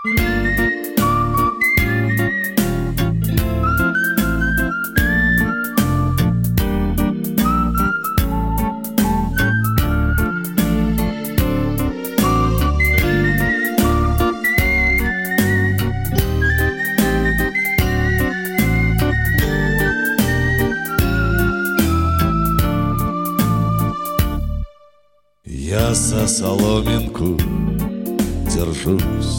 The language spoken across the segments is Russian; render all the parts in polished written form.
Я за соломинку держусь.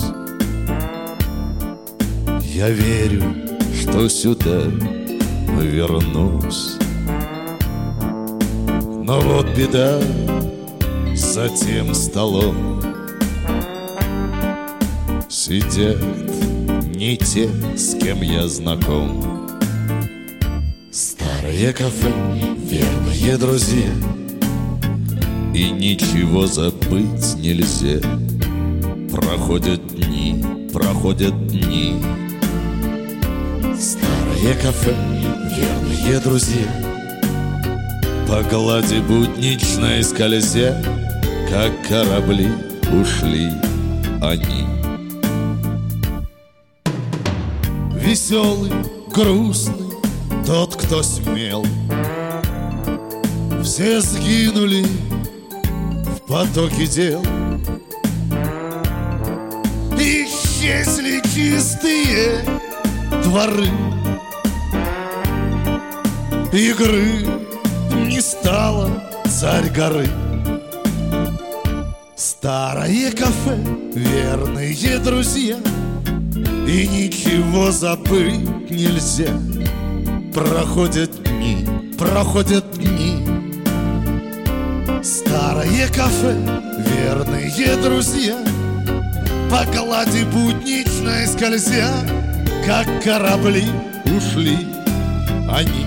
Я верю, что сюда вернусь. Но вот беда за тем столом. Сидят не те, с кем я знаком. Старое кафе, верные друзья, и ничего забыть нельзя. Проходят дни, проходят дни. Старое кафе, верные друзья, по глади будничной скользя, как корабли ушли они. Веселый, грустный, тот, кто смел, все сгинули в потоке дел. Исчезли чистые дворы, игры не стало царь горы. Старое кафе, верные друзья, и ничего забыть нельзя. Проходят дни, проходят дни. Старое кафе, верные друзья, по глади будничной скользя, как корабли ушли они.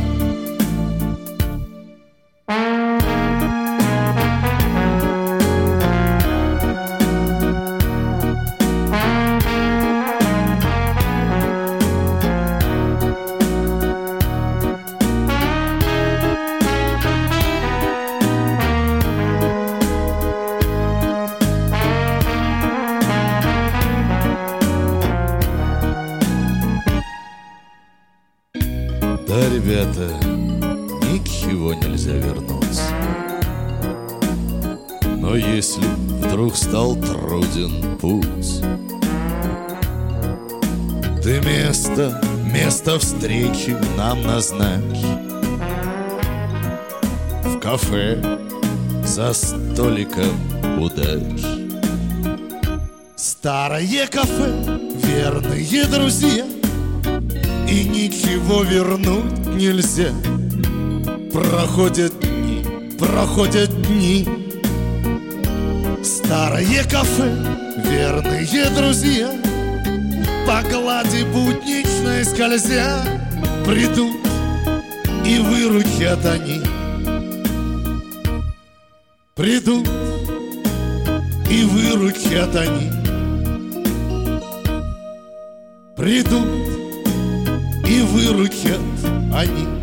Да, ребята, ничего нельзя вернуть. Но если вдруг стал труден путь, ты место встречи нам назначь. В кафе за столиком удач. Старое кафе, верные друзья, и ничего вернуть нельзя. Проходят дни, проходят дни. Старое кафе, верные друзья, по глади будничной скользя, придут и выручат они. Придут и выручат они. Придут и выручат они.